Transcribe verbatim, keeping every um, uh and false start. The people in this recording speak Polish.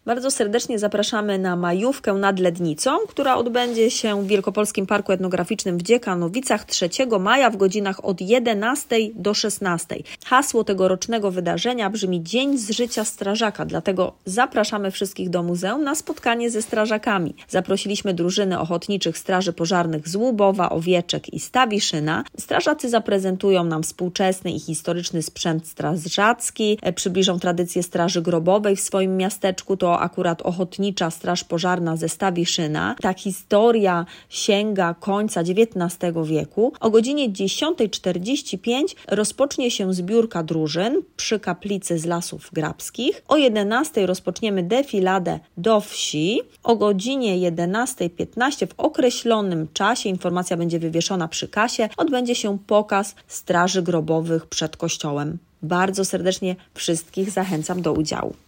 Bardzo serdecznie zapraszamy na majówkę nad Lednicą, która odbędzie się w Wielkopolskim Parku Etnograficznym w Dziekanowicach trzeciego maja w godzinach od jedenastej do szesnastej. Hasło tegorocznego wydarzenia brzmi Dzień z życia strażaka, dlatego zapraszamy wszystkich do muzeum na spotkanie ze strażakami. Zaprosiliśmy drużyny ochotniczych straży pożarnych z Łubowa, Owieczek i Stawiszyna. Strażacy zaprezentują nam współczesny i historyczny sprzęt strażacki, przybliżą tradycję straży grobowej w swoim miasteczku, to akurat Ochotnicza Straż Pożarna ze Stawiszyna. Ta historia sięga końca dziewiętnastego wieku. O godzinie dziesiątej czterdzieści pięć rozpocznie się zbiórka drużyn przy kaplicy z Lasów Grabskich. O jedenastej rozpoczniemy defiladę do wsi. O godzinie jedenastej piętnaście w określonym czasie, informacja będzie wywieszona przy kasie, odbędzie się pokaz straży grobowych przed kościołem. Bardzo serdecznie wszystkich zachęcam do udziału.